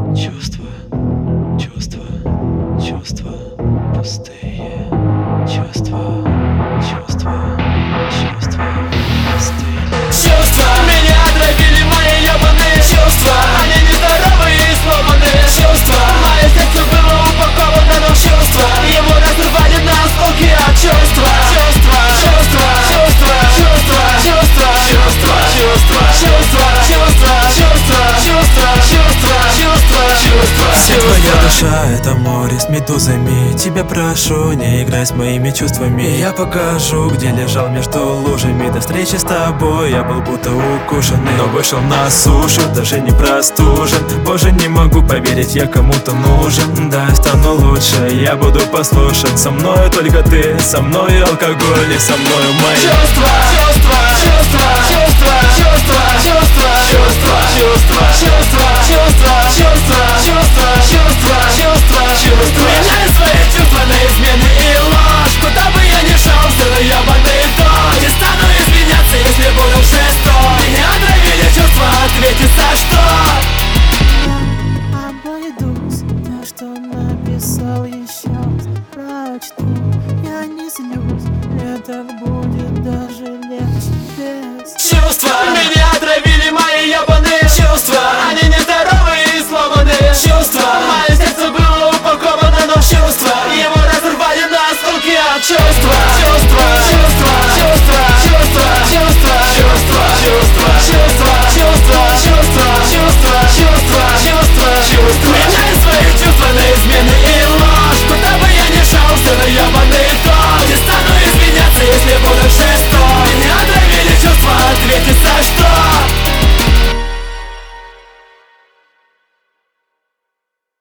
Чувства, чувства, чувства пустые. Чувства, чувства, чувства пустые. Чувства меня отравили, мои ёбаные чувства. Они нездоровые и сломанные чувства. Мое сердце было упаковано, но чувства его разрывали на осколки от чувства. Чувства, чувства, чувства, чувства, чувства, чувства, чувства, чувства, чувства, чувства, чувства, чувства, чувства, чувства. Вся твоя душа — это море с медузами. Тебя прошу, не играй с моими чувствами. Я покажу, где лежал между лужами. До встречи с тобой я был будто укушенный, но вышел на сушу, даже не простужен. Боже, не могу поверить, я кому-то нужен. Да, я стану лучше, я буду послушен. Со мною только ты, со мной алкоголь и со мною мои чувства, чувства, чувства, чувства, чувства, чувства, чувства, чувства, чувства, чувства,